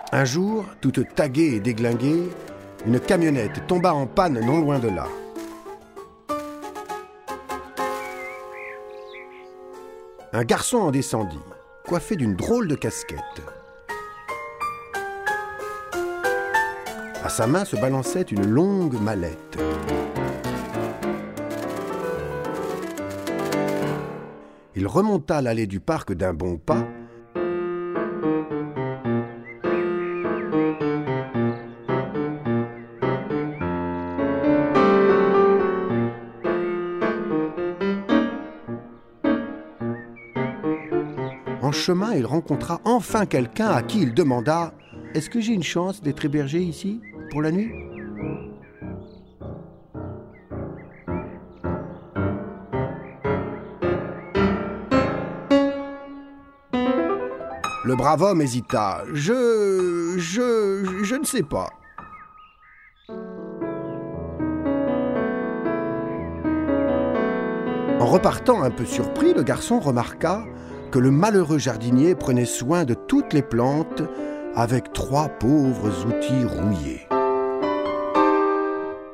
Un jour, toute taguée et déglinguée, une camionnette tomba en panne non loin de là. Un garçon en descendit, coiffé d'une drôle de casquette. À sa main se balançait une longue mallette. Il remonta l'allée du parc d'un bon pas. En chemin, il rencontra enfin quelqu'un à qui il demanda « Est-ce que j'ai une chance d'être hébergé ici pour la nuit ?» Le brave homme hésita. Je ne sais pas. En repartant un peu surpris, le garçon remarqua que le malheureux jardinier prenait soin de toutes les plantes avec 3 pauvres outils rouillés.